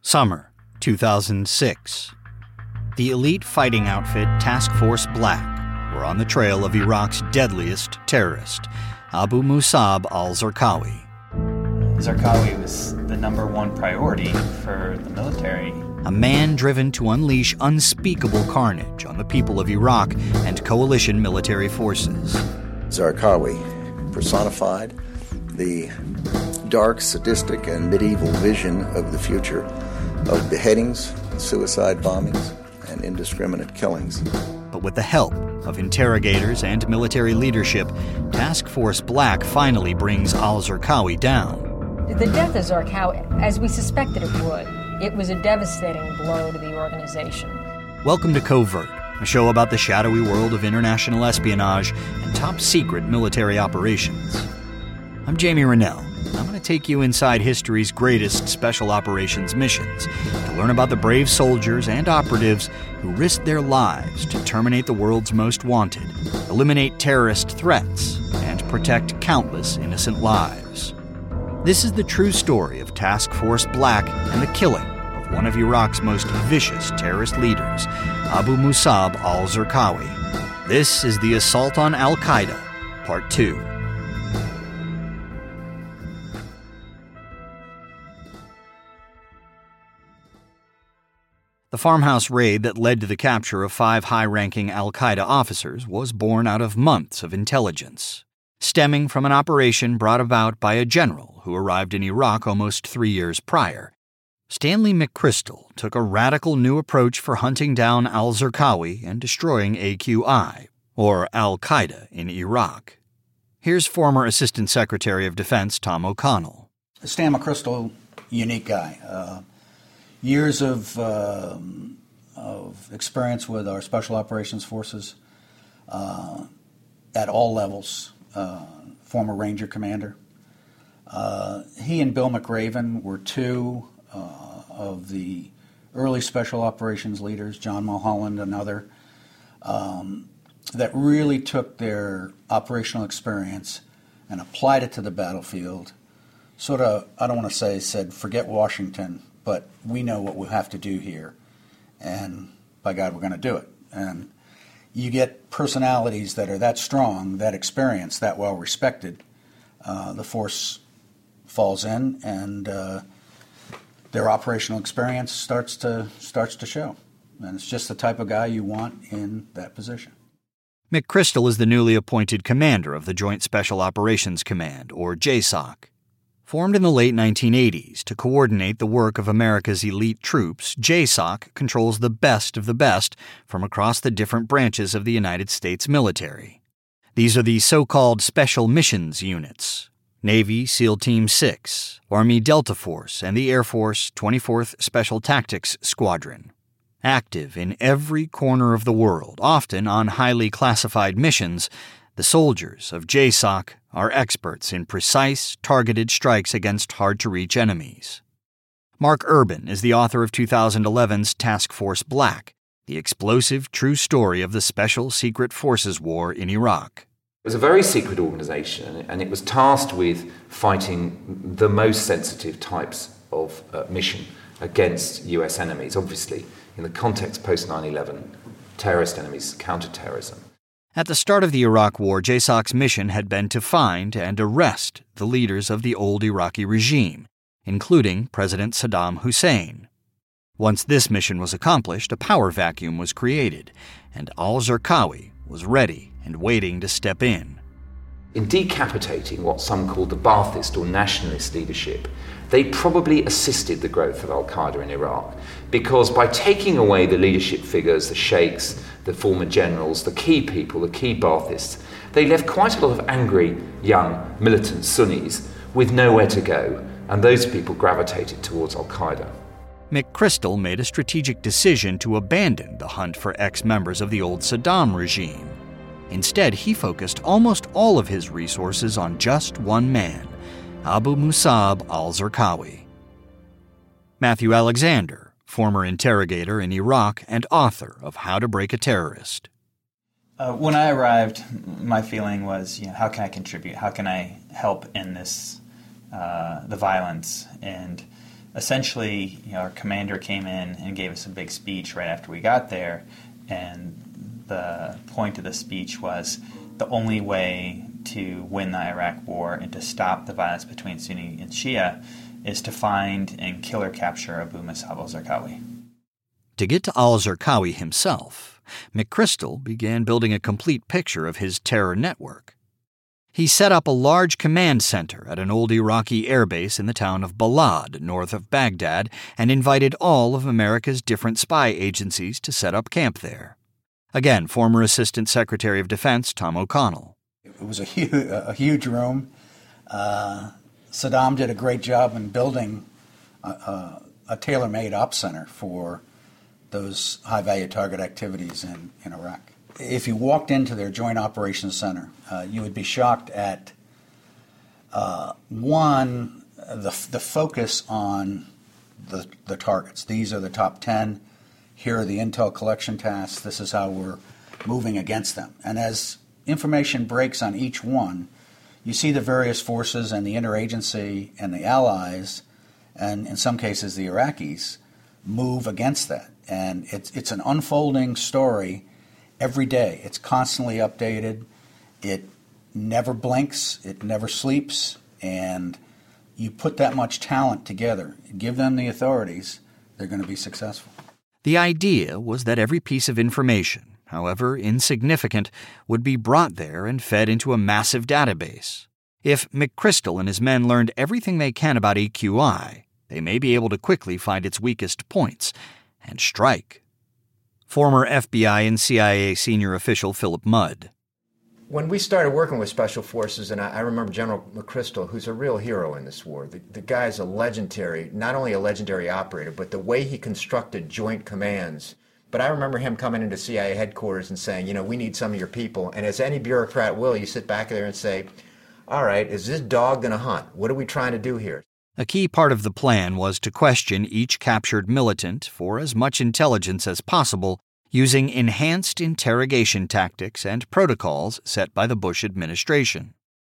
Summer 2006. The elite fighting outfit Task Force Black were on the trail of Iraq's deadliest terrorist, Abu Musab al-Zarqawi. Zarqawi was the number one priority for the military. A man driven to unleash unspeakable carnage on the people of Iraq and coalition military forces. Zarqawi personified the dark, sadistic, and medieval vision of the future of beheadings, suicide bombings, and indiscriminate killings. But with the help of interrogators and military leadership, Task Force Black finally brings al-Zarqawi down. The death of Zarqawi, as we suspected it would, it was a devastating blow to the organization. Welcome to Covert, a show about the shadowy world of international espionage and top-secret military operations. I'm Jamie Rennell. I'm going to take you inside history's greatest special operations missions to learn about the brave soldiers and operatives who risked their lives to terminate the world's most wanted, eliminate terrorist threats, and protect countless innocent lives. This is the true story of Task Force Black and the killing of one of Iraq's most vicious terrorist leaders, Abu Musab al-Zarqawi. This is the Assault on Al-Qaeda, Part 2. The farmhouse raid that led to the capture of 5 high-ranking al-Qaeda officers was born out of months of intelligence, stemming from an operation brought about by a general who arrived in Iraq almost 3 years prior. Stanley McChrystal took a radical new approach for hunting down al-Zarqawi and destroying AQI, or al-Qaeda, in Iraq. Here's former Assistant Secretary of Defense Tom O'Connell. Stan McChrystal, unique guy. Years of experience with our Special Operations Forces at all levels, former Ranger commander. He and Bill McRaven were two of the early Special Operations leaders, John Mulholland, another, that really took their operational experience and applied it to the battlefield. Sort of, I don't want to say, said, forget Washington, but we know what we'll have to do here, and by God, we're going to do it. And you get personalities that are that strong, that experienced, that well respected. The force falls in, and their operational experience starts to show. And it's just the type of guy you want in that position. McChrystal is the newly appointed commander of the Joint Special Operations Command, or JSOC. Formed in the late 1980s to coordinate the work of America's elite troops, JSOC controls the best of the best from across the different branches of the United States military. These are the so-called Special Missions Units: Navy SEAL Team 6, Army Delta Force, and the Air Force 24th Special Tactics Squadron. Active in every corner of the world, often on highly classified missions, the soldiers of JSOC are experts in precise, targeted strikes against hard-to-reach enemies. Mark Urban is the author of 2011's Task Force Black, the explosive true story of the Special Secret Forces War in Iraq. It was a very secret organization, and it was tasked with fighting the most sensitive types of mission against US enemies, obviously, in the context post 9/11, terrorist enemies, counterterrorism. At the start of the Iraq War, JSOC's mission had been to find and arrest the leaders of the old Iraqi regime, including President Saddam Hussein. Once this mission was accomplished, a power vacuum was created, and al-Zarqawi was ready and waiting to step in. In decapitating what some called the Ba'athist or nationalist leadership, they probably assisted the growth of al-Qaeda in Iraq, because by taking away the leadership figures, the sheikhs, the former generals, the key people, the key Baathists, they left quite a lot of angry, young, militant Sunnis with nowhere to go, and those people gravitated towards al-Qaeda. McChrystal made a strategic decision to abandon the hunt for ex-members of the old Saddam regime. Instead, he focused almost all of his resources on just one man, Abu Musab al-Zarqawi. Matthew Alexander, former interrogator in Iraq and author of How to Break a Terrorist. When I arrived, my feeling was, how can I contribute? How can I help in this, the violence? And essentially, our commander came in and gave us a big speech right after we got there, and the point of the speech was the only way to win the Iraq War and to stop the violence between Sunni and Shia is to find and kill or capture Abu Musab al-Zarqawi. To get to al-Zarqawi himself, McChrystal began building a complete picture of his terror network. He set up a large command center at an old Iraqi airbase in the town of Balad, north of Baghdad, and invited all of America's different spy agencies to set up camp there. Again, former Assistant Secretary of Defense Tom O'Connell. It was a huge room. Saddam did a great job in building a tailor-made ops center for those high-value target activities in Iraq. If you walked into their Joint Operations Center, you would be shocked at, one, the focus on the targets. These are the top 10. Here are the intel collection tasks. This is how we're moving against them. And as information breaks on each one, you see the various forces and the interagency and the allies, and in some cases the Iraqis, move against that. And it's an unfolding story every day. It's constantly updated. It never blinks. It never sleeps. And you put that much talent together, give them the authorities, they're going to be successful. The idea was that every piece of information, however insignificant, would be brought there and fed into a massive database. If McChrystal and his men learned everything they can about EQI, they may be able to quickly find its weakest points and strike. Former FBI and CIA senior official Philip Mudd. When we started working with Special Forces, and I remember General McChrystal, who's a real hero in this war. The guy's a legendary, not only a legendary operator, but the way he constructed joint commands. But I remember him coming into CIA headquarters and saying, we need some of your people. And as any bureaucrat will, you sit back there and say, all right, is this dog going to hunt? What are we trying to do here? A key part of the plan was to question each captured militant for as much intelligence as possible using enhanced interrogation tactics and protocols set by the Bush administration.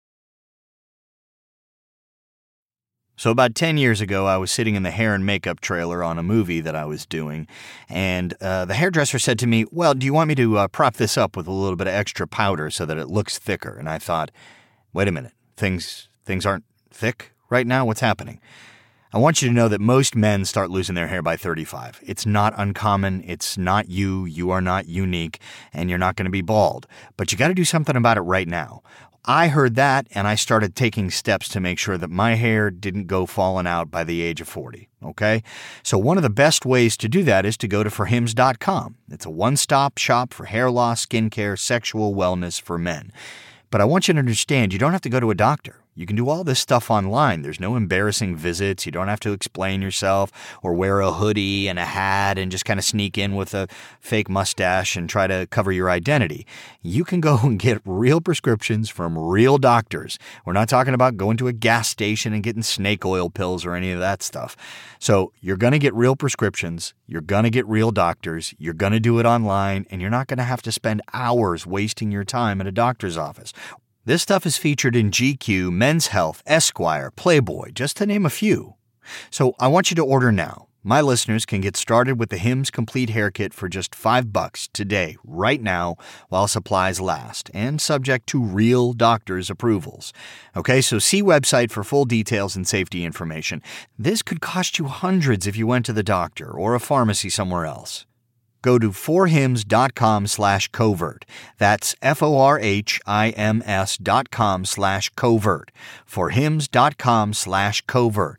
So about 10 years ago, I was sitting in the hair and makeup trailer on a movie that I was doing, and the hairdresser said to me, well, do you want me to prop this up with a little bit of extra powder so that it looks thicker? And I thought, wait a minute, things aren't thick right now? What's happening? I want you to know that most men start losing their hair by 35. It's not uncommon. It's not you. You are not unique, and you're not going to be bald. But you got to do something about it right now. I heard that, and I started taking steps to make sure that my hair didn't go falling out by the age of 40, okay? So one of the best ways to do that is to go to forhims.com. It's a one-stop shop for hair loss, skincare, sexual wellness for men. But I want you to understand, you don't have to go to a doctor. You can do all this stuff online. There's no embarrassing visits. You don't have to explain yourself or wear a hoodie and a hat and just kind of sneak in with a fake mustache and try to cover your identity. You can go and get real prescriptions from real doctors. We're not talking about going to a gas station and getting snake oil pills or any of that stuff. So you're going to get real prescriptions. You're going to get real doctors. You're going to do it online, and you're not going to have to spend hours wasting your time at a doctor's office. This stuff is featured in GQ, Men's Health, Esquire, Playboy, just to name a few. So I want you to order now. My listeners can get started with the Hims Complete Hair Kit for just $5 today, right now, while supplies last, and subject to real doctor's approvals. Okay, so see website for full details and safety information. This could cost you hundreds if you went to the doctor or a pharmacy somewhere else. Go to forhims.com/covert. That's forhims.com/covert. forhims.com/covert.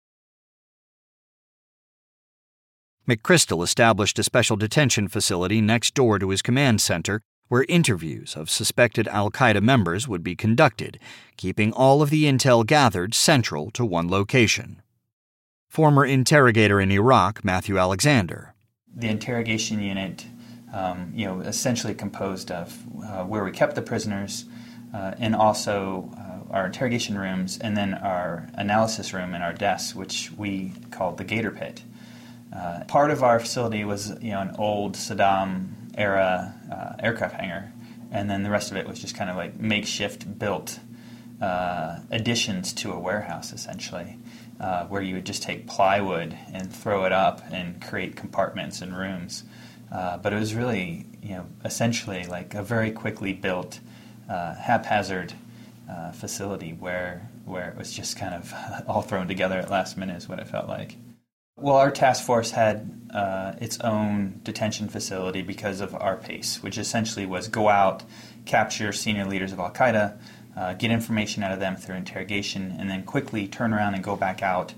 McChrystal established a special detention facility next door to his command center where interviews of suspected al-Qaeda members would be conducted, keeping all of the intel gathered central to one location. Former interrogator in Iraq, Matthew Alexander. The interrogation unit, essentially composed of where we kept the prisoners and also our interrogation rooms and then our analysis room and our desks, which we called the Gator Pit. Part of our facility was, an old Saddam-era aircraft hangar, and then the rest of it was just kind of like makeshift built additions to a warehouse, essentially. where you would just take plywood and throw it up and create compartments and rooms. But it was really, essentially like a very quickly built, haphazard facility where it was just kind of all thrown together at last minute is what it felt like. Well, our task force had its own detention facility because of our PACE, which essentially was go out, capture senior leaders of Al-Qaeda, get information out of them through interrogation, and then quickly turn around and go back out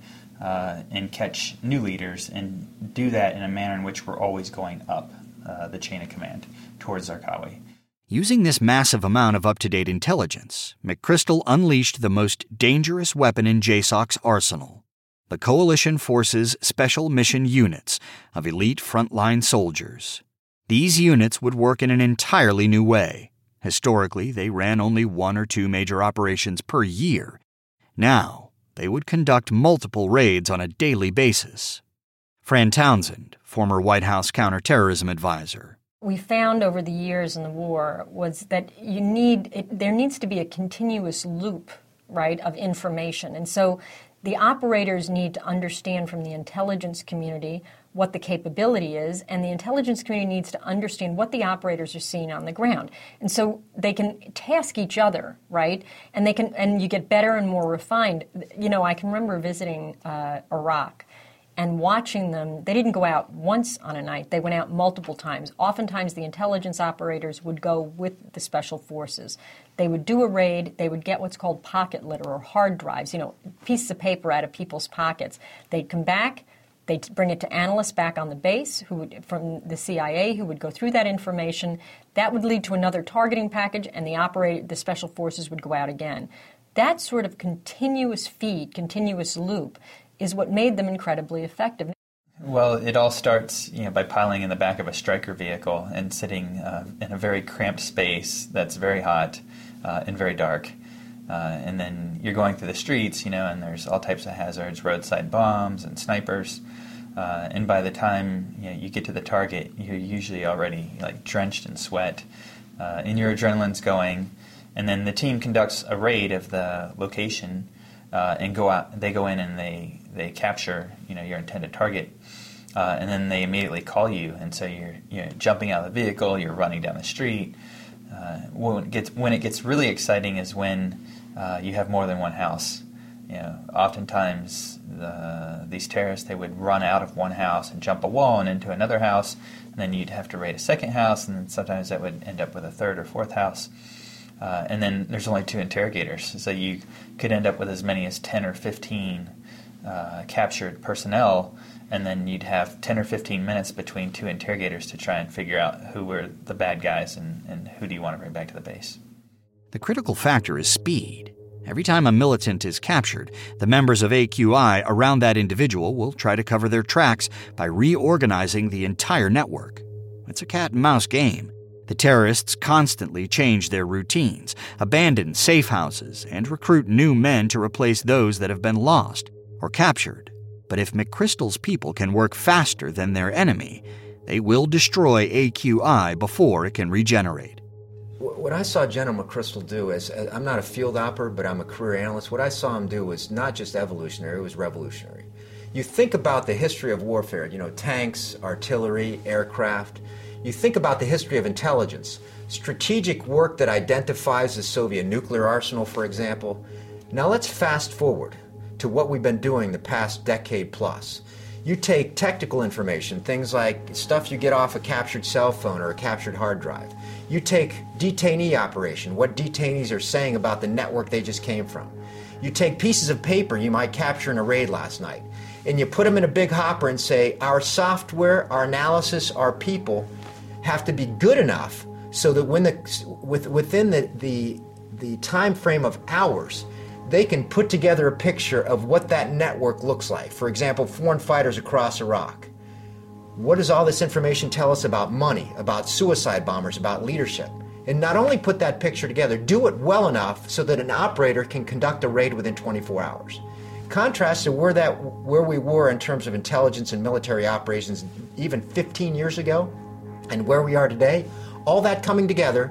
and catch new leaders, and do that in a manner in which we're always going up the chain of command towards Zarqawi. Using this massive amount of up-to-date intelligence, McChrystal unleashed the most dangerous weapon in JSOC's arsenal: the Coalition Forces Special Mission Units of elite frontline soldiers. These units would work in an entirely new way. Historically, they ran only 1 or 2 major operations per year. Now, they would conduct multiple raids on a daily basis. Fran Townsend, former White House counterterrorism advisor. We found over the years in the war was that there needs to be a continuous loop, right, of information. And so the operators need to understand from the intelligence community what the capability is, and the intelligence community needs to understand what the operators are seeing on the ground. And so they can task each other, right? And you get better and more refined. I can remember visiting Iraq and watching them. They didn't go out once on a night. They went out multiple times. Oftentimes the intelligence operators would go with the special forces. They would do a raid. They would get what's called pocket litter, or hard drives, pieces of paper out of people's pockets. They'd come back. They'd bring it to analysts back on the base from the CIA who would go through that information. That would lead to another targeting package, and the special forces would go out again. That sort of continuous feed, continuous loop, is what made them incredibly effective. Well, it all starts, by piling in the back of a Stryker vehicle and sitting in a very cramped space that's very hot and very dark. And then you're going through the streets, and there's all types of hazards, roadside bombs and snipers. And by the time you get to the target, you're usually already drenched in sweat, and your adrenaline's going. And then the team conducts a raid of the location and go out. They go in and they capture your intended target, and then they immediately call you. And so you're jumping out of the vehicle, you're running down the street. When it gets really exciting is when you have more than one house. Oftentimes these terrorists, they would run out of one house and jump a wall and into another house, and then you'd have to raid a second house, and then sometimes that would end up with a third or fourth house. And then there's only 2 interrogators, so you could end up with as many as 10 or 15 captured personnel, and then you'd have 10 or 15 minutes between 2 interrogators to try and figure out who were the bad guys and who do you want to bring back to the base. The critical factor is speed. Every time a militant is captured, the members of AQI around that individual will try to cover their tracks by reorganizing the entire network. It's a cat-and-mouse game. The terrorists constantly change their routines, abandon safe houses, and recruit new men to replace those that have been lost or captured. But if McChrystal's people can work faster than their enemy, they will destroy AQI before it can regenerate. What I saw General McChrystal do is, I'm not a field operator, but I'm a career analyst. What I saw him do was not just evolutionary, it was revolutionary. You think about the history of warfare, tanks, artillery, aircraft. You think about the history of intelligence, strategic work that identifies the Soviet nuclear arsenal, for example. Now let's fast forward to what we've been doing the past decade plus. You take technical information, things like stuff you get off a captured cell phone or a captured hard drive. You take detainee operation, what detainees are saying about the network they just came from. You take pieces of paper you might capture in a raid last night, and you put them in a big hopper and say, our software, our analysis, our people have to be good enough so that within the time frame of hours, they can put together a picture of what that network looks like. For example, foreign fighters across Iraq. What does all this information tell us about money, about suicide bombers, about leadership? And not only put that picture together, do it well enough so that an operator can conduct a raid within 24 hours. Contrast to where we were in terms of intelligence and military operations even 15 years ago and where we are today, all that coming together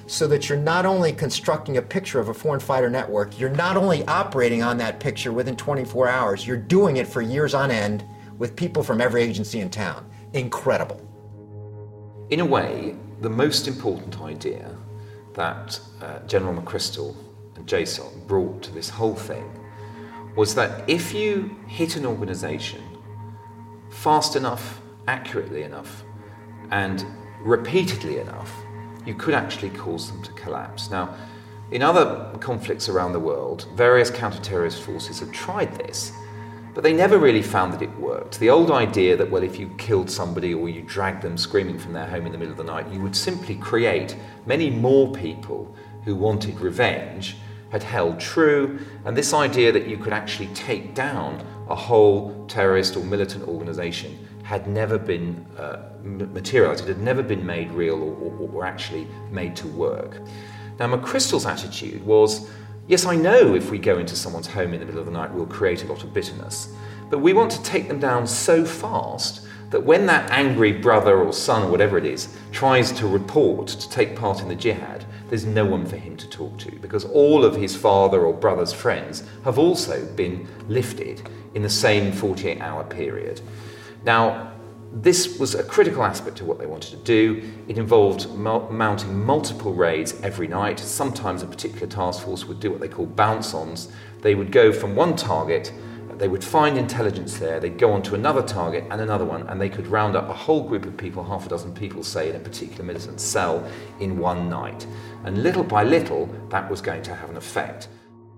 so that you're not only constructing a picture of a foreign fighter network, you're not only operating on that picture within 24 hours, you're doing it for years on end with people from every agency in town. Incredible. In a way, the most important idea that General McChrystal and JSOC brought to this whole thing was that if you hit an organization fast enough, accurately enough, and repeatedly enough, you could actually cause them to collapse. Now, in other conflicts around the world, various counter-terrorist forces have tried this, but they never really found that it worked. The old idea that, well, if you killed somebody or you dragged them screaming from their home in the middle of the night, you would simply create many more people who wanted revenge had held true, and this idea that you could actually take down a whole terrorist or militant organization had never been materialized. It had never been made real or actually made to work. Now, McChrystal's attitude was, yes, I know if we go into someone's home in the middle of the night, we'll create a lot of bitterness, but we want to take them down so fast that when that angry brother or son or whatever it is tries to report to take part in the jihad, there's no one for him to talk to, because all of his father or brother's friends have also been lifted in the same 48-hour period. Now, this was a critical aspect of what they wanted to do. It involved mounting multiple raids every night. Sometimes a particular task force would do what they call bounce-ons. They would go from one target, they would find intelligence there, they'd go on to another target and another one, and they could round up a whole group of people, half a dozen people, say, in a particular militant cell in one night. And little by little, that was going to have an effect.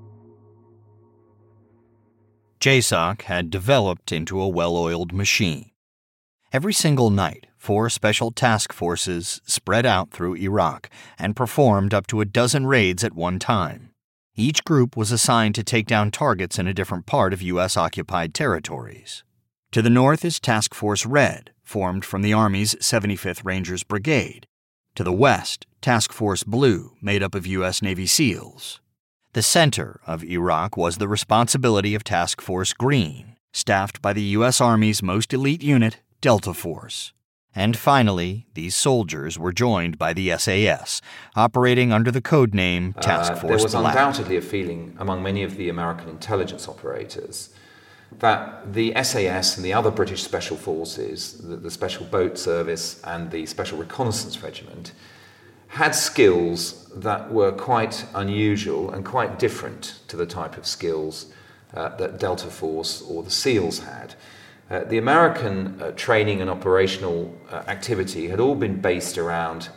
JSOC had developed into a well-oiled machine. Every single night, 4 special task forces spread out through Iraq and performed up to a dozen raids at one time. Each group was assigned to take down targets in a different part of U.S.-occupied territories. To the north is Task Force Red, formed from the Army's 75th Rangers Brigade. To the west, Task Force Blue, made up of U.S. Navy SEALs. The center of Iraq was the responsibility of Task Force Green, staffed by the U.S. Army's most elite unit, Delta Force. And finally, these soldiers were joined by the SAS, operating under the code name Task Force Black. There was undoubtedly a feeling among many of the American intelligence operators that the SAS and the other British Special Forces, the Special Boat Service and the Special Reconnaissance Regiment, had skills that were quite unusual and quite different to the type of skills that Delta Force or the SEALs had. The American training and operational activity had all been based around,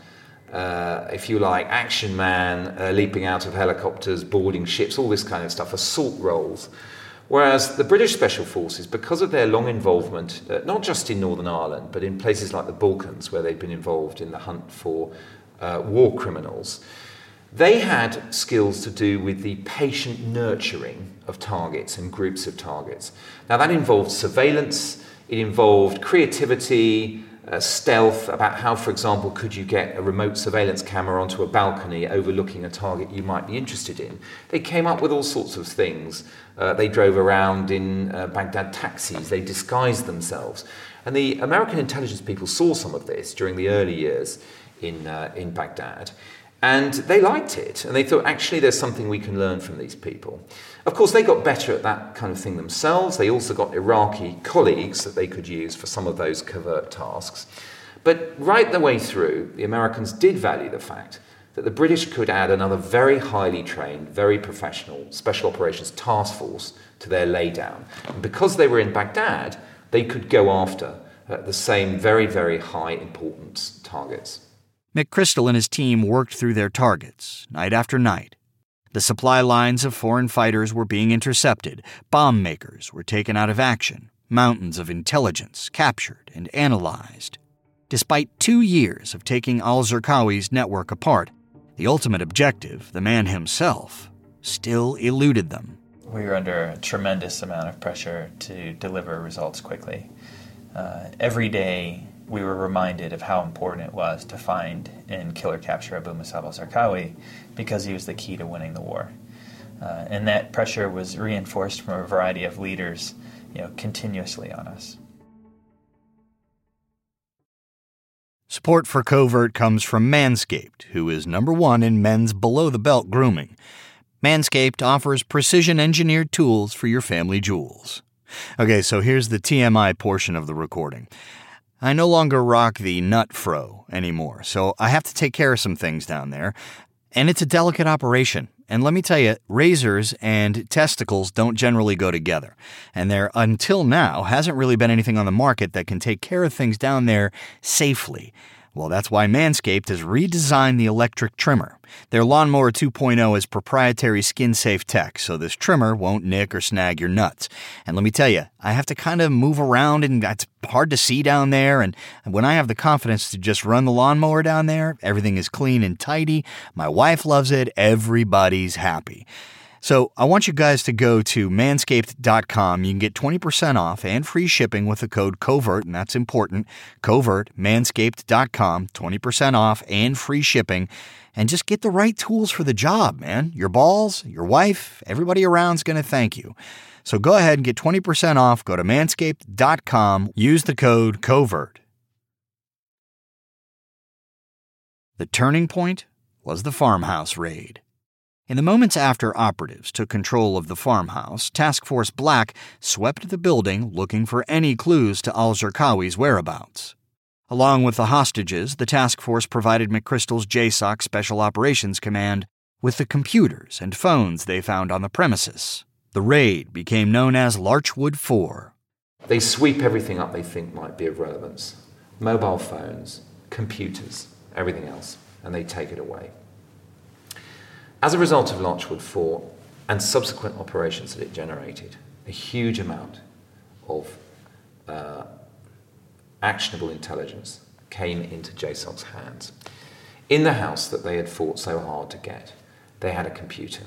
if you like, action man, leaping out of helicopters, boarding ships, all this kind of stuff, assault roles. Whereas the British Special Forces, because of their long involvement, not just in Northern Ireland, but in places like the Balkans, where they'd been involved in the hunt for war criminals, they had skills to do with the patient nurturing of targets and groups of targets. Now that involved surveillance, it involved creativity, stealth, about how, for example, could you get a remote surveillance camera onto a balcony overlooking a target you might be interested in. They came up with all sorts of things. They drove around in Baghdad taxis, they disguised themselves. And the American intelligence people saw some of this during the early years in Baghdad. And they liked it, and they thought, actually, there's something we can learn from these people. Of course, they got better at that kind of thing themselves. They also got Iraqi colleagues that they could use for some of those covert tasks. But right the way through, the Americans did value the fact that the British could add another very highly trained, very professional special operations task force to their laydown. And because they were in Baghdad, they could go after the same very, very high importance targets. McChrystal and his team worked through their targets, night after night. The supply lines of foreign fighters were being intercepted, bomb makers were taken out of action, mountains of intelligence captured and analyzed. Despite 2 years of taking al-Zarqawi's network apart, the ultimate objective, the man himself, still eluded them. We were under a tremendous amount of pressure to deliver results quickly. Every day, we were reminded of how important it was to find and kill or capture Abu Musab al-Zarqawi because he was the key to winning the war. And that pressure was reinforced from a variety of leaders, continuously on us. Support for Covert comes from Manscaped, who is #1 in men's below-the-belt grooming. Manscaped offers precision-engineered tools for your family jewels. Okay, so here's the TMI portion of the recording. I no longer rock the nut fro anymore, so I have to take care of some things down there. And it's a delicate operation. And let me tell you, razors and testicles don't generally go together. And there, until now, hasn't really been anything on the market that can take care of things down there safely. Well, that's why Manscaped has redesigned the electric trimmer. Their Lawnmower 2.0 is proprietary skin-safe tech, so this trimmer won't nick or snag your nuts. And let me tell you, I have to kind of move around, and it's hard to see down there, and when I have the confidence to just run the lawnmower down there, everything is clean and tidy. My wife loves it. Everybody's happy. So I want you guys to go to manscaped.com. You can get 20% off and free shipping with the code COVERT, and that's important. COVERT, manscaped.com, 20% off and free shipping. And just get the right tools for the job, man. Your balls, your wife, everybody around's going to thank you. So go ahead and get 20% off. Go to manscaped.com. Use the code COVERT. The turning point was the farmhouse raid. In the moments after operatives took control of the farmhouse, Task Force Black swept the building looking for any clues to al-Zarqawi's whereabouts. Along with the hostages, the task force provided McChrystal's JSOC Special Operations Command with the computers and phones they found on the premises. The raid became known as Larchwood 4. They sweep everything up they think might be of relevance. Mobile phones, computers, everything else, and they take it away. As a result of Larchwood 4 and subsequent operations that it generated, a huge amount of actionable intelligence came into JSOC's hands. In the house that they had fought so hard to get, they had a computer.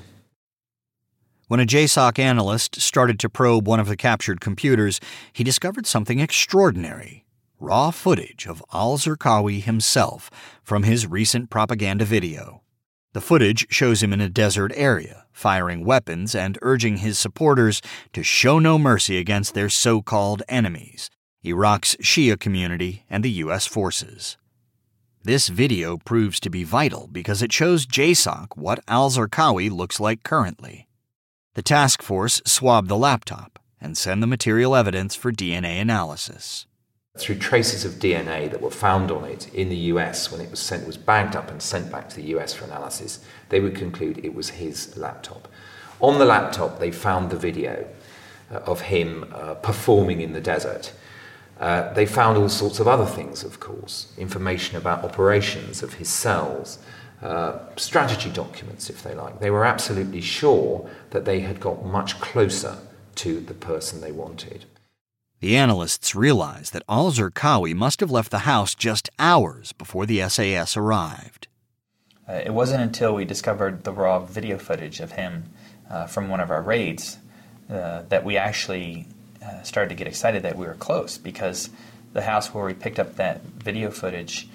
When a JSOC analyst started to probe one of the captured computers, he discovered something extraordinary: raw footage of al-Zarqawi himself from his recent propaganda video. The footage shows him in a desert area, firing weapons and urging his supporters to show no mercy against their so-called enemies, Iraq's Shia community and the U.S. forces. This video proves to be vital because it shows JSOC what al-Zarqawi looks like currently. The task force swabbed the laptop and sent the material evidence for DNA analysis. Through traces of DNA that were found on it in the US when it was bagged up and sent back to the US for analysis, they would conclude it was his laptop. On the laptop, they found the video of him performing in the desert. They found all sorts of other things, of course, information about operations of his cells, strategy documents, if they like. They were absolutely sure that they had got much closer to the person they wanted. The analysts realized that al-Zarqawi must have left the house just hours before the SAS arrived. It wasn't until we discovered the raw video footage of him from one of our raids that we actually started to get excited that we were close, because the house where we picked up that video footage,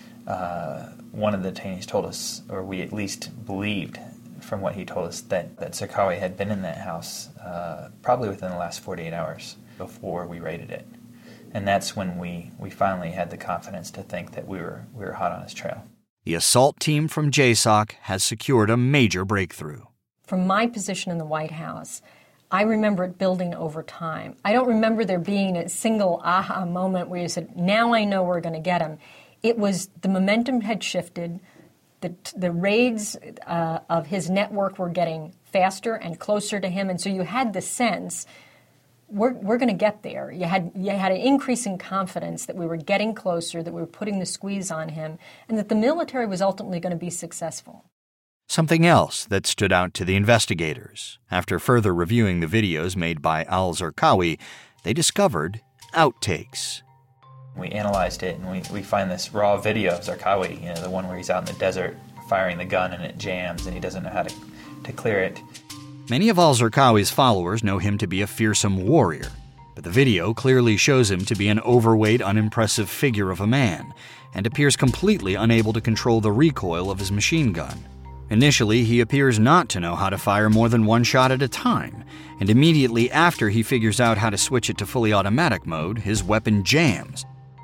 one of the detainees told us, or we at least believed from what he told us, that Zarqawi had been in that house probably within the last 48 hours before we raided it. And that's when we finally had the confidence to think that we were hot on his trail. The assault team from JSOC has secured a major breakthrough. From my position in the White House, I remember it building over time. I don't remember there being a single aha moment where you said, now I know we're going to get him. It was the momentum had shifted. The raids of his network were getting faster and closer to him, and so you had the sense, we're going to get there. You had an increase in confidence that we were getting closer, that we were putting the squeeze on him, and that the military was ultimately going to be successful. Something else that stood out to the investigators. After further reviewing the videos made by al-Zarqawi, they discovered outtakes. We analyzed it, and we find this raw video of Zarqawi, the one where he's out in the desert firing the gun and it jams and he doesn't know how to clear it. Many of al-Zarqawi's followers know him to be a fearsome warrior, but the video clearly shows him to be an overweight, unimpressive figure of a man, and appears completely unable to control the recoil of his machine gun. Initially, he appears not to know how to fire more than one shot at a time, and immediately after he figures out how to switch it to fully automatic mode, his weapon jams,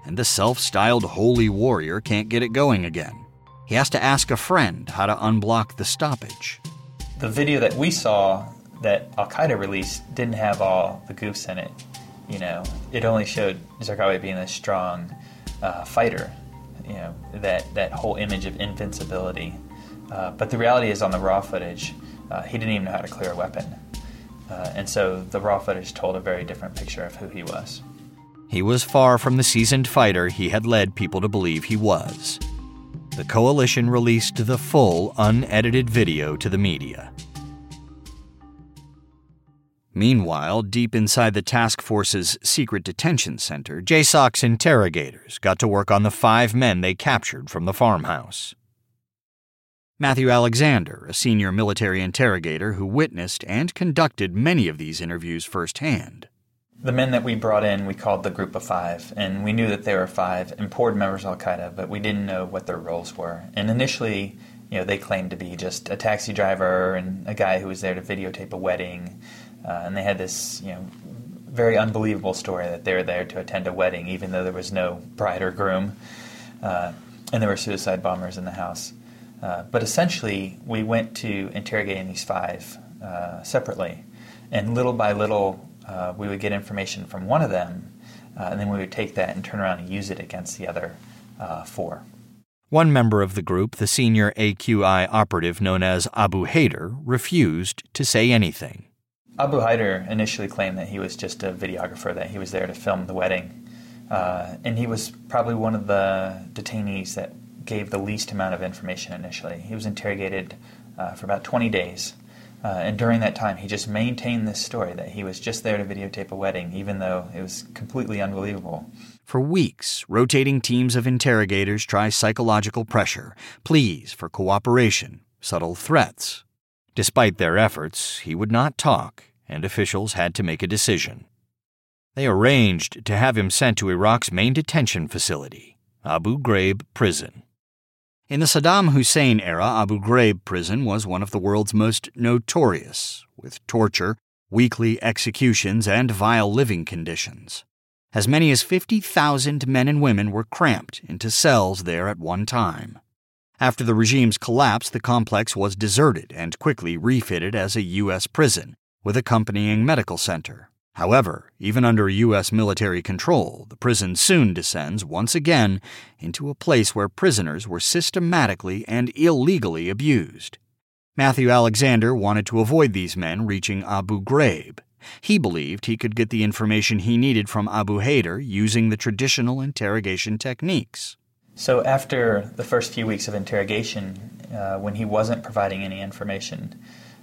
and the self-styled holy warrior can't get it going again. He has to ask a friend how to unblock the stoppage. The video that we saw that Al-Qaeda released didn't have all the goofs in it. It only showed Zarqawi being a strong fighter, that whole image of invincibility. But the reality is, on the raw footage, he didn't even know how to clear a weapon. And so the raw footage told a very different picture of who he was. He was far from the seasoned fighter he had led people to believe he was. The coalition released the full, unedited video to the media. Meanwhile, deep inside the task force's secret detention center, JSOC's interrogators got to work on the 5 men they captured from the farmhouse. Matthew Alexander, a senior military interrogator who witnessed and conducted many of these interviews firsthand. The men that we brought in, we called the Group of 5, and we knew that they were 5 important members of Al-Qaeda, but we didn't know what their roles were. And initially, they claimed to be just a taxi driver and a guy who was there to videotape a wedding. And they had this, very unbelievable story that they were there to attend a wedding, even though there was no bride or groom, and there were suicide bombers in the house. But essentially, we went to interrogating these 5 separately, and little by little, we would get information from one of them, and then we would take that and turn around and use it against the other 4. One member of the group, the senior AQI operative known as Abu Haider, refused to say anything. Abu Haider initially claimed that he was just a videographer, that he was there to film the wedding. And he was probably one of the detainees that gave the least amount of information initially. He was interrogated for about 20 days. And during that time, he just maintained this story that he was just there to videotape a wedding, even though it was completely unbelievable. For weeks, rotating teams of interrogators try psychological pressure, pleas for cooperation, subtle threats. Despite their efforts, he would not talk, and officials had to make a decision. They arranged to have him sent to Iraq's main detention facility, Abu Ghraib Prison. In the Saddam Hussein era, Abu Ghraib Prison was one of the world's most notorious, with torture, weekly executions, and vile living conditions. As many as 50,000 men and women were cramped into cells there at one time. After the regime's collapse, the complex was deserted and quickly refitted as a U.S. prison, with accompanying medical center. However, even under U.S. military control, the prison soon descends once again into a place where prisoners were systematically and illegally abused. Matthew Alexander wanted to avoid these men reaching Abu Ghraib. He believed he could get the information he needed from Abu Haider using the traditional interrogation techniques. So after the first few weeks of interrogation, when he wasn't providing any information,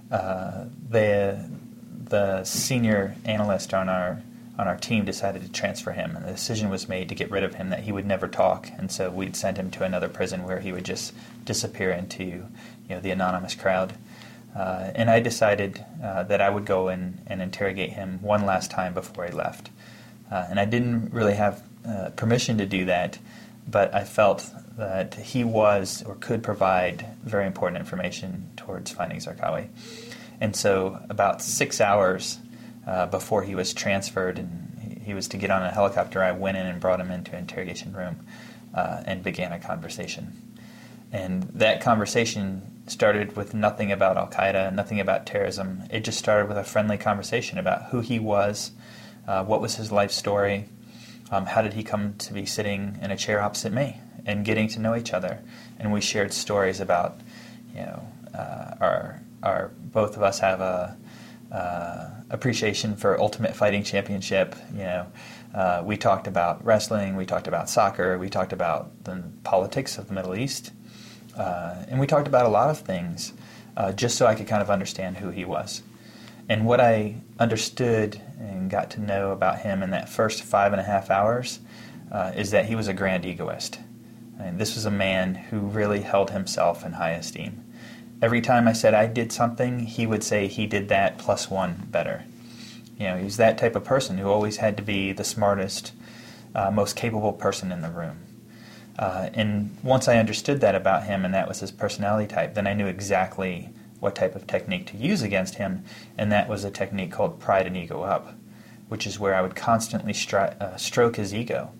the senior analyst on our team decided to transfer him, and the decision was made to get rid of him, that he would never talk, and so we'd send him to another prison where he would just disappear into the anonymous crowd. And I decided that I would go and interrogate him one last time before he left. And I didn't really have permission to do that, but I felt that he was or could provide very important information towards finding Zarqawi. And so about 6 hours before he was transferred and he was to get on a helicopter, I went in and brought him into an interrogation room and began a conversation. And that conversation started with nothing about Al-Qaeda, nothing about terrorism. It just started with a friendly conversation about who he was, what was his life story, how did he come to be sitting in a chair opposite me, and getting to know each other. And we shared stories about, our both of us have a appreciation for Ultimate Fighting Championship. We talked about wrestling, we talked about soccer, we talked about the politics of the Middle East, and we talked about a lot of things, just so I could kind of understand who he was. And what I understood and got to know about him in that first 5.5 hours is that he was a grand egoist. And this was a man who really held himself in high esteem. Every time I said I did something, he would say he did that +1 better. He was that type of person who always had to be the smartest, most capable person in the room. And once I understood that about him and that was his personality type, then I knew exactly what type of technique to use against him, and that was a technique called pride and ego up, which is where I would constantly stroke his ego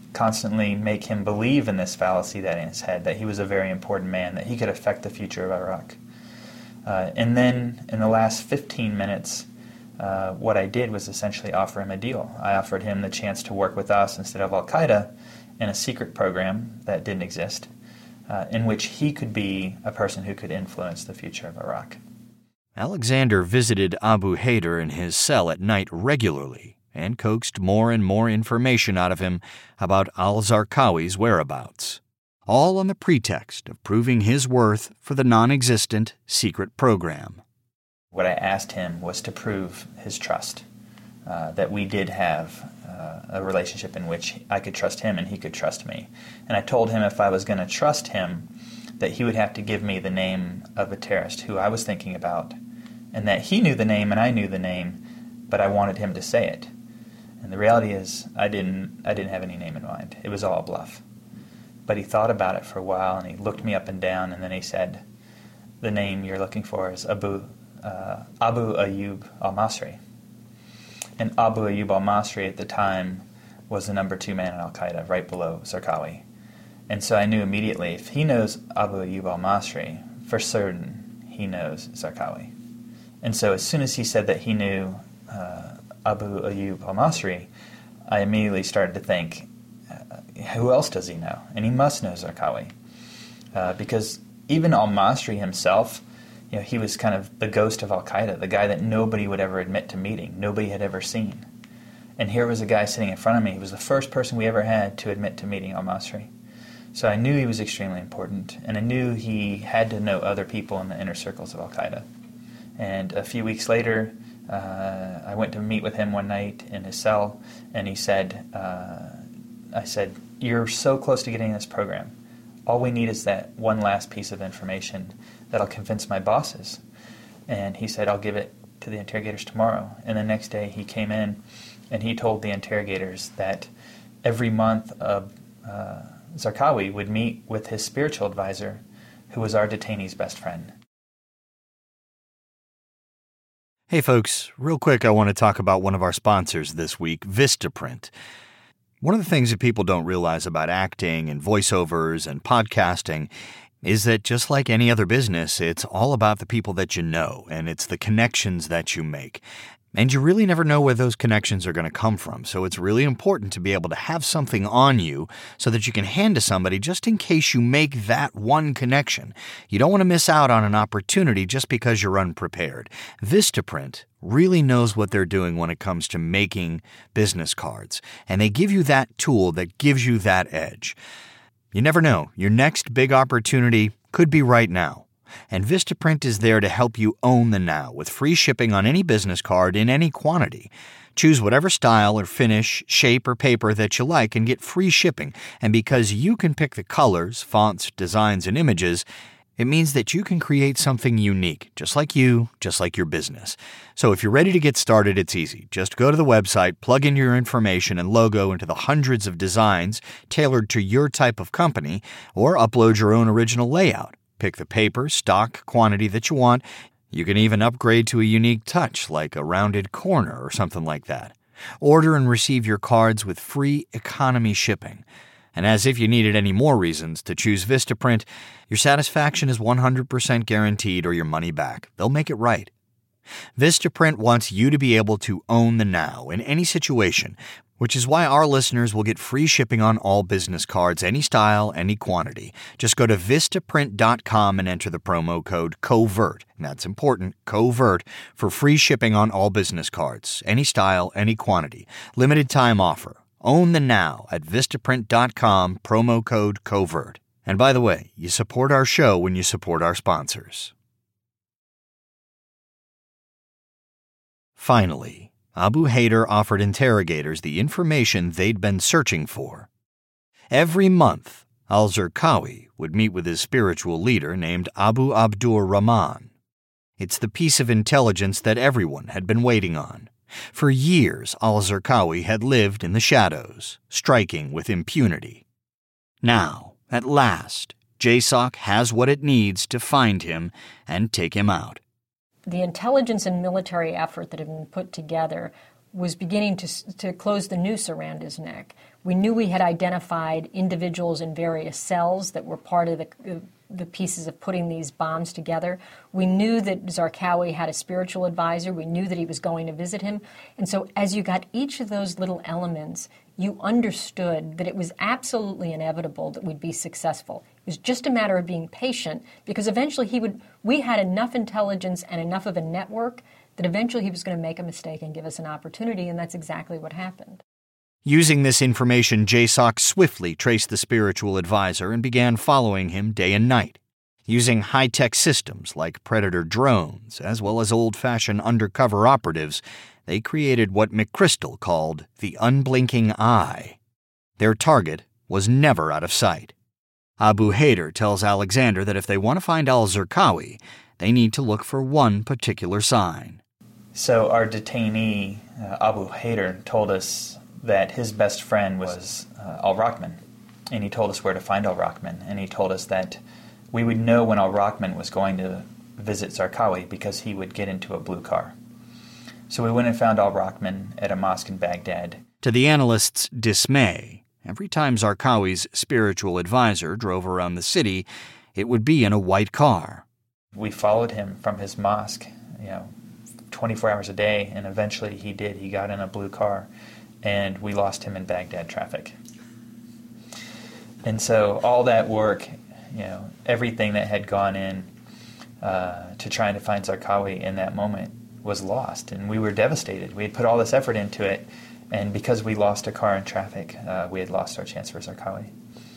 constantly make him believe in this fallacy that in his head, that he was a very important man, that he could affect the future of Iraq. And then in the last 15 minutes, what I did was essentially offer him a deal. I offered him the chance to work with us instead of Al-Qaeda in a secret program that didn't exist, in which he could be a person who could influence the future of Iraq. Alexander visited Abu Haider in his cell at night regularly and coaxed more and more information out of him about al-Zarqawi's whereabouts, all on the pretext of proving his worth for the non-existent secret program. What I asked him was to prove his trust, that we did have a relationship in which I could trust him and he could trust me. And I told him if I was going to trust him, that he would have to give me the name of a terrorist who I was thinking about, and that he knew the name and I knew the name, but I wanted him to say it. And the reality is, I didn't have any name in mind. It was all a bluff. But he thought about it for a while, and he looked me up and down, and then he said, the name you're looking for is Abu Ayyub al-Masri. And Abu Ayyub al-Masri at the time was the number 2 man in Al-Qaeda, right below Zarqawi. And so I knew immediately, if he knows Abu Ayyub al-Masri, for certain he knows Zarqawi. And so as soon as he said that he knew Abu Ayyub al-Masri, I immediately started to think, who else does he know? And he must know Zarqawi. Because even al-Masri himself, he was kind of the ghost of Al-Qaeda, the guy that nobody would ever admit to meeting, nobody had ever seen. And here was a guy sitting in front of me. He was the first person we ever had to admit to meeting al-Masri. So I knew he was extremely important, and I knew he had to know other people in the inner circles of Al-Qaeda. And a few weeks later, I went to meet with him one night in his cell, and he said, I said, you're so close to getting this program. All we need is that one last piece of information that'll convince my bosses. And he said, I'll give it to the interrogators tomorrow. And the next day he came in and he told the interrogators that every month Zarqawi would meet with his spiritual advisor, who was our detainee's best friend. Hey folks, real quick I want to talk about one of our sponsors this week, Vistaprint. One of the things that people don't realize about acting and voiceovers and podcasting is that just like any other business, it's all about the people that you know, and it's the connections that you make. And you really never know where those connections are going to come from, so it's really important to be able to have something on you so that you can hand to somebody just in case you make that one connection. You don't want to miss out on an opportunity just because you're unprepared. Vistaprint really knows what they're doing when it comes to making business cards, and they give you that tool that gives you that edge. You never know. Your next big opportunity could be right now. And Vistaprint is there to help you own the now with free shipping on any business card in any quantity. Choose whatever style or finish, shape, or paper that you like and get free shipping. And because you can pick the colors, fonts, designs, and images, it means that you can create something unique, just like you, just like your business. So if you're ready to get started, it's easy. Just go to the website, plug in your information and logo into the hundreds of designs tailored to your type of company, or upload your own original layout. Pick the paper, stock, quantity that you want. You can even upgrade to a unique touch, like a rounded corner or something like that. Order and receive your cards with free economy shipping. And as if you needed any more reasons to choose Vistaprint, your satisfaction is 100% guaranteed or your money back. They'll make it right. Vistaprint wants you to be able to own the now in any situation, which is why our listeners will get free shipping on all business cards, any style, any quantity. Just go to Vistaprint.com and enter the promo code COVERT, and that's important, COVERT, for free shipping on all business cards, any style, any quantity. Limited time offer. Own the now at Vistaprint.com, promo code COVERT. And by the way, you support our show when you support our sponsors. Finally, Abu Haider offered interrogators the information they'd been searching for. Every month, al-Zarqawi would meet with his spiritual leader named Abu Abdur Rahman. It's the piece of intelligence that everyone had been waiting on. For years, al-Zarqawi had lived in the shadows, striking with impunity. Now, at last, JSOC has what it needs to find him and take him out. The intelligence and military effort that had been put together was beginning to close the noose around his neck. We knew we had identified individuals in various cells that were part of the pieces of putting these bombs together. We knew that Zarqawi had a spiritual advisor. We knew that he was going to visit him. And so as you got each of those little elements, you understood that it was absolutely inevitable that we'd be successful. It was just a matter of being patient, because eventually we had enough intelligence and enough of a network that eventually he was going to make a mistake and give us an opportunity, and that's exactly what happened. Using this information, JSOC swiftly traced the spiritual advisor and began following him day and night. Using high-tech systems like Predator drones, as well as old-fashioned undercover operatives, they created what McChrystal called the unblinking eye. Their target was never out of sight. Abu Haider tells Alexander that if they want to find al-Zarqawi, they need to look for one particular sign. So our detainee, Abu Haider, told us that his best friend was al-Rahman, and he told us where to find al-Rahman, and he told us that we would know when al-Rahman was going to visit Zarqawi because he would get into a blue car. So we went and found al-Rahman at a mosque in Baghdad. To the analyst's dismay, every time Zarqawi's spiritual advisor drove around the city, it would be in a white car. We followed him from his mosque, 24 hours a day, and eventually he did. He got in a blue car, and we lost him in Baghdad traffic. And so all that work, everything that had gone in to trying to find Zarqawi in that moment was lost, and we were devastated. We had put all this effort into it, and because we lost a car in traffic, we had lost our chance for Zarqawi.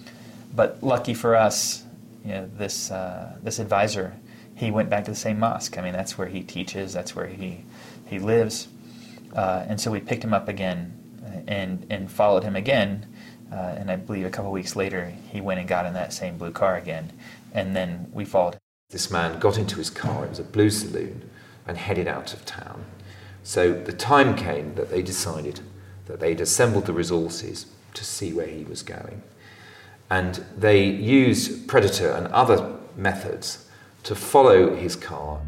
But lucky for us, this advisor, he went back to the same mosque. I mean, that's where he teaches, that's where he lives. And so we picked him up again and followed him again, and I believe a couple weeks later he went and got in that same blue car again, and then we followed him. This man got into his car, it was a blue saloon, and headed out of town. So the time came that they decided that they'd assembled the resources to see where he was going. And they used Predator and other methods to follow his car.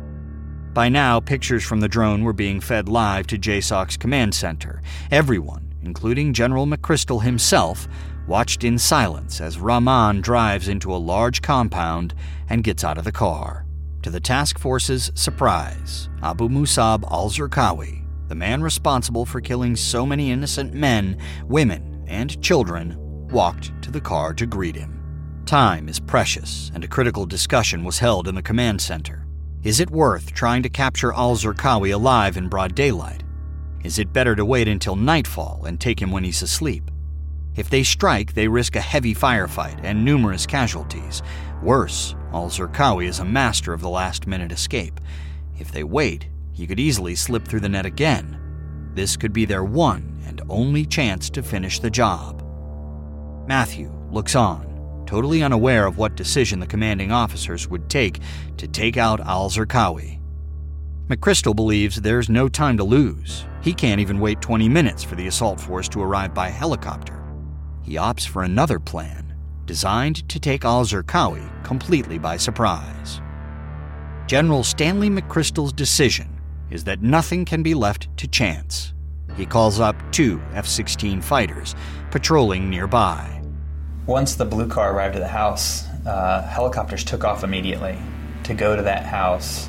By now, pictures from the drone were being fed live to JSOC's command center. Everyone, including General McChrystal himself, watched in silence as Rahman drives into a large compound and gets out of the car. To the task force's surprise, Abu Musab al-Zarqawi, the man responsible for killing so many innocent men, women, and children, walked to the car to greet him. Time is precious, and a critical discussion was held in the command center. Is it worth trying to capture al-Zarqawi alive in broad daylight? Is it better to wait until nightfall and take him when he's asleep? If they strike, they risk a heavy firefight and numerous casualties. Worse, al-Zarqawi is a master of the last-minute escape. If they wait, he could easily slip through the net again. This could be their one and only chance to finish the job. Matthew looks on, totally unaware of what decision the commanding officers would take to take out al-Zarqawi. McChrystal believes there's no time to lose. He can't even wait 20 minutes for the assault force to arrive by helicopter. He opts for another plan, designed to take al-Zarqawi completely by surprise. General Stanley McChrystal's decision is that nothing can be left to chance. He calls up 2 F-16 fighters patrolling nearby. Once the blue car arrived at the house, helicopters took off immediately to go to that house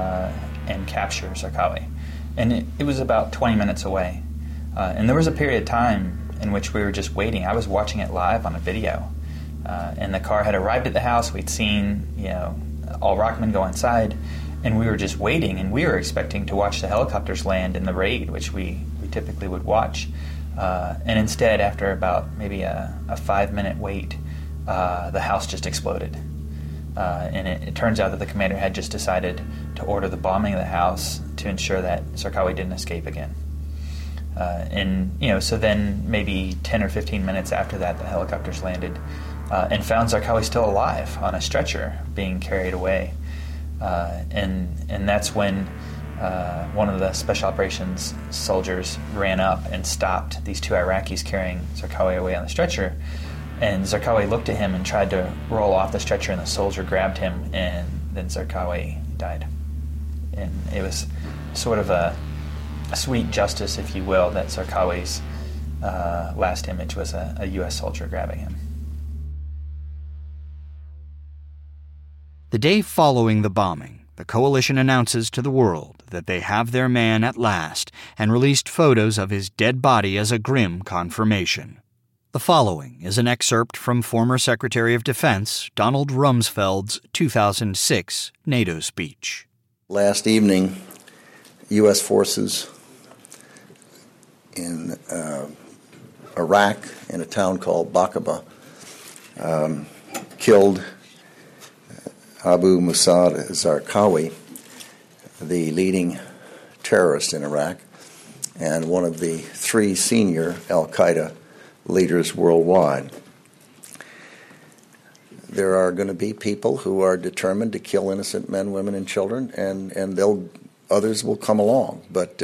and capture Zarqawi. And it was about 20 minutes away. And there was a period of time in which we were just waiting. I was watching it live on a video. And the car had arrived at the house. We'd seen, al-Rahman go inside, and we were just waiting. And we were expecting to watch the helicopters land in the raid, which we typically would watch. And instead, after about maybe a 5-minute wait, the house just exploded. And it turns out that the commander had just decided to order the bombing of the house to ensure that Zarqawi didn't escape again. So then maybe 10 or 15 minutes after that, the helicopters landed and found Zarqawi still alive on a stretcher being carried away. And that's when one of the special operations soldiers ran up and stopped these 2 Iraqis carrying Zarqawi away on the stretcher. And Zarqawi looked at him and tried to roll off the stretcher, and the soldier grabbed him, and then Zarqawi died. And it was sort of a sweet justice, if you will, that Zarqawi's last image was a U.S. soldier grabbing him. The day following the bombing, the coalition announces to the world that they have their man at last and released photos of his dead body as a grim confirmation. The following is an excerpt from former Secretary of Defense Donald Rumsfeld's 2006 NATO speech. Last evening, U.S. forces in Iraq, in a town called Baqaba, killed Abu Musab Zarqawi, the leading terrorist in Iraq and one of the 3 senior al-Qaeda leaders worldwide. There are going to be people who are determined to kill innocent men, women, and children, and others will come along. But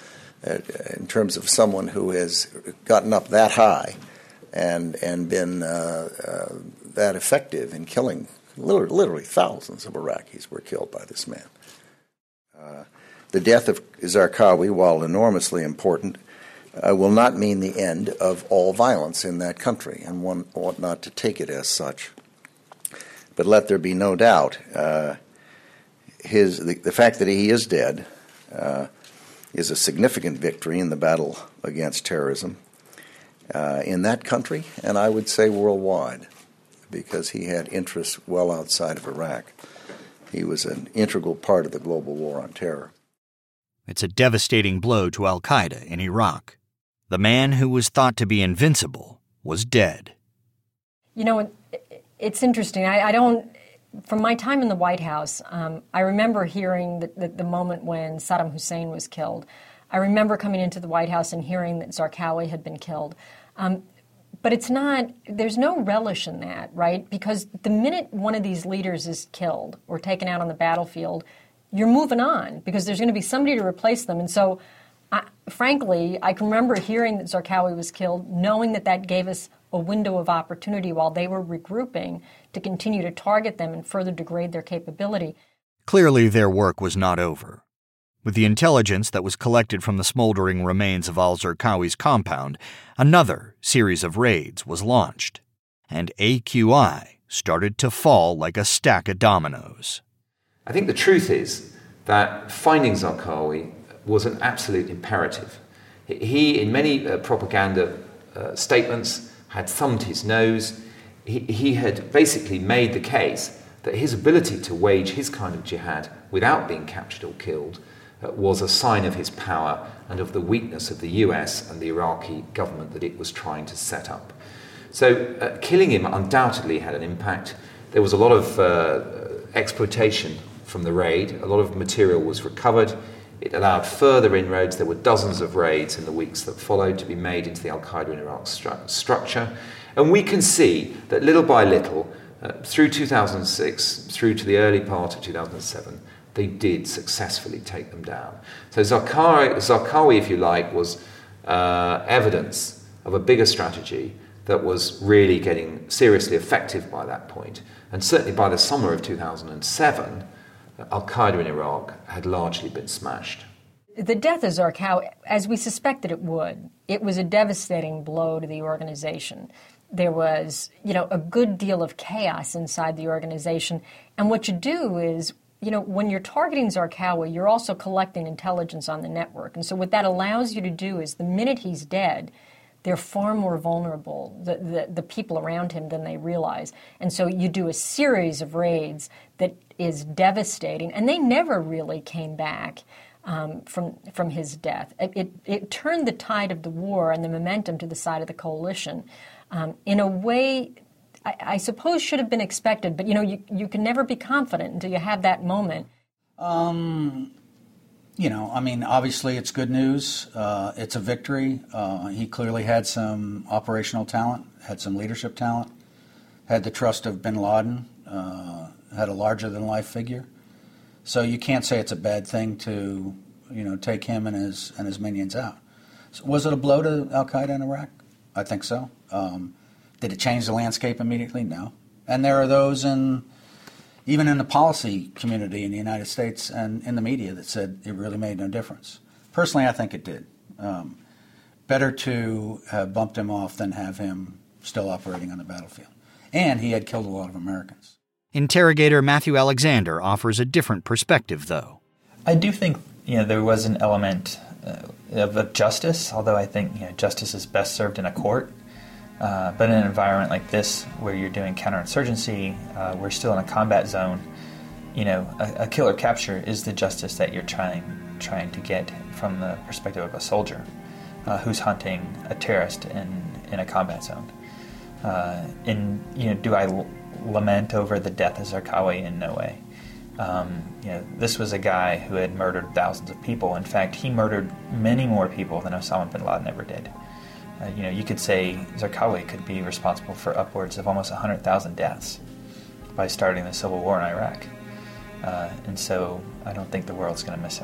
in terms of someone who has gotten up that high and been that effective in killing, literally thousands of Iraqis were killed by this man. The death of Zarqawi, while enormously important, will not mean the end of all violence in that country, and one ought not to take it as such. But let there be no doubt, the fact that he is dead is a significant victory in the battle against terrorism in that country, and I would say worldwide, because he had interests well outside of Iraq. He was an integral part of the global war on terror. It's a devastating blow to al-Qaeda in Iraq. The man who was thought to be invincible was dead. You know, it's interesting. I don't, from my time in the White House, I remember hearing the moment when Saddam Hussein was killed. I remember coming into the White House and hearing that Zarqawi had been killed. But it's not, there's no relish in that, right? Because the minute one of these leaders is killed or taken out on the battlefield, you're moving on because there's going to be somebody to replace them. And so, frankly, I can remember hearing that Zarqawi was killed, knowing that gave us a window of opportunity while they were regrouping to continue to target them and further degrade their capability. Clearly, their work was not over. With the intelligence that was collected from the smoldering remains of al-Zarqawi's compound, another series of raids was launched, and AQI started to fall like a stack of dominoes. I think the truth is that finding Zarqawi was an absolute imperative. He, in many propaganda statements, had thumbed his nose. He had basically made the case that his ability to wage his kind of jihad without being captured or killed was a sign of his power and of the weakness of the US and the Iraqi government that it was trying to set up. So killing him undoubtedly had an impact. There was a lot of exploitation from the raid. A lot of material was recovered. It allowed further inroads. There were dozens of raids in the weeks that followed to be made into the al-Qaeda in Iraq structure. And we can see that little by little, through 2006, through to the early part of 2007, they did successfully take them down. So Zarqawi, if you like, was evidence of a bigger strategy that was really getting seriously effective by that point. And certainly by the summer of 2007, al-Qaeda in Iraq had largely been smashed. The death of Zarqawi, as we suspected it would, it was a devastating blow to the organization. There was, a good deal of chaos inside the organization. And what you do is, when you're targeting Zarqawi, you're also collecting intelligence on the network. And so what that allows you to do is the minute he's dead, they're far more vulnerable, the people around him, than they realize. And so you do a series of raids that is devastating. And they never really came back from his death. It turned the tide of the war and the momentum to the side of the coalition in a way I suppose should have been expected, but you can never be confident until you have that moment. Obviously it's good news. It's a victory. He clearly had some operational talent, had some leadership talent, had the trust of bin Laden, had a larger-than-life figure. So you can't say it's a bad thing to, take him and his minions out. So was it a blow to al-Qaeda in Iraq? I think so. Did it change the landscape immediately? No. And there are those even in the policy community in the United States and in the media that said it really made no difference. Personally, I think it did. better to have bumped him off than have him still operating on the battlefield. And he had killed a lot of Americans. Interrogator Matthew Alexander offers a different perspective, though. I do think there was an element of justice, although I think justice is best served in a court. But in an environment like this, where you're doing counterinsurgency, we're still in a combat zone. A kill or capture is the justice that you're trying to get from the perspective of a soldier who's hunting a terrorist in a combat zone. Do I lament over the death of Zarqawi? In no way. This was a guy who had murdered thousands of people. In fact, he murdered many more people than Osama bin Laden ever did. You could say Zarqawi could be responsible for upwards of almost 100,000 deaths by starting the civil war in Iraq. And so I don't think the world's going to miss him.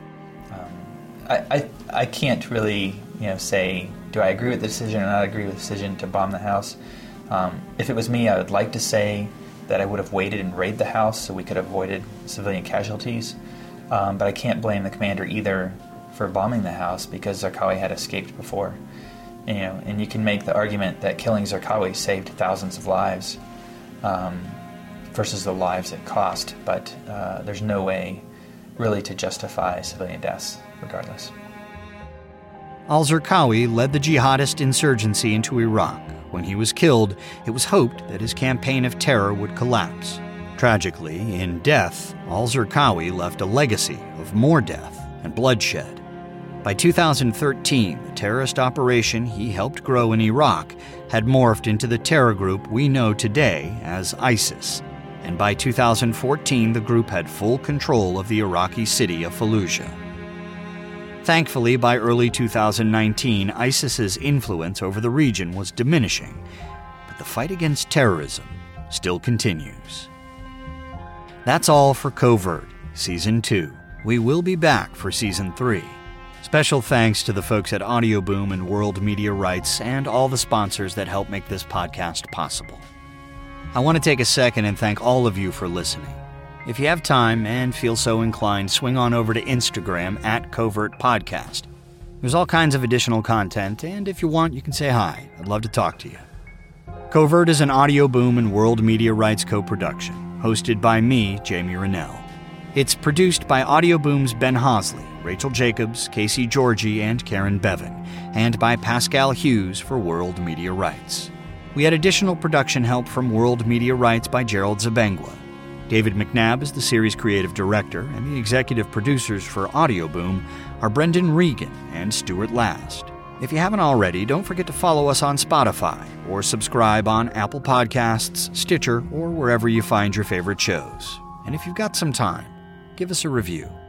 I can't really say, do I agree with the decision or not agree with the decision to bomb the house? If it was me, I would like to say that I would have waited and raided the house so we could have avoided civilian casualties. But I can't blame the commander either for bombing the house because Zarqawi had escaped before. And you can make the argument that killing Zarqawi saved thousands of lives versus the lives it cost, but there's no way really to justify civilian deaths regardless. Al-Zarqawi led the jihadist insurgency into Iraq. When he was killed, it was hoped that his campaign of terror would collapse. Tragically, in death, Al-Zarqawi left a legacy of more death and bloodshed. By 2013, the terrorist operation he helped grow in Iraq had morphed into the terror group we know today as ISIS. And by 2014, the group had full control of the Iraqi city of Fallujah. Thankfully, by early 2019, ISIS's influence over the region was diminishing, but the fight against terrorism still continues. That's all for Covert, Season 2. We will be back for Season 3. Special thanks to the folks at Audio Boom and World Media Rights and all the sponsors that help make this podcast possible. I want to take a second and thank all of you for listening. If you have time and feel so inclined, swing on over to Instagram at Covert Podcast. There's all kinds of additional content, and if you want, you can say hi. I'd love to talk to you. Covert is an Audio Boom and World Media Rights co-production, hosted by me, Jamie Rennell. It's produced by Audio Boom's Ben Hosley, Rachel Jacobs, Casey Georgie, and Karen Bevan, and by Pascal Hughes for World Media Rights. We had additional production help from World Media Rights by Gerald Zabengwa. David McNabb is the series creative director, and the executive producers for Audio Boom are Brendan Regan and Stuart Last. If you haven't already, don't forget to follow us on Spotify or subscribe on Apple Podcasts, Stitcher, or wherever you find your favorite shows. And if you've got some time, give us a review.